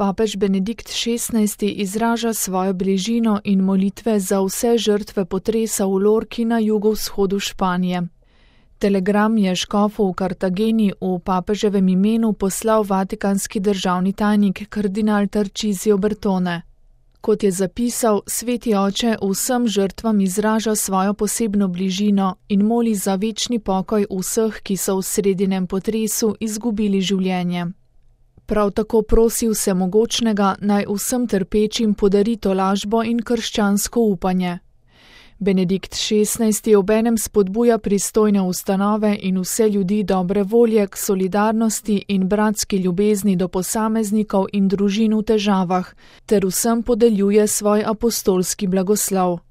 papež Benedikt XVI. Izraža svojo bližino in molitve za vse žrtve potresa v Lorki na jugovzhodu Španije. Telegram je škofu v Kartageni v papeževem imenu poslal vatikanski državni tajnik kardinal Tarcisio Bertone. Kot je zapisal, Sveti oče vsem žrtvam izraža svojo posebno bližino in moli za večni pokoj vseh, ki so v sredinem potresu izgubili življenje. Prav tako prosi Vsemogočnega, naj vsem trpečim podari tolažbo in krščansko upanje. Benedikt XVI. Obenem spodbuja pristojne ustanove in vse ljudi dobre volje k solidarnosti in bratski ljubezni do posameznikov in družin v težavah, ter vsem podeljuje svoj apostolski blagoslov.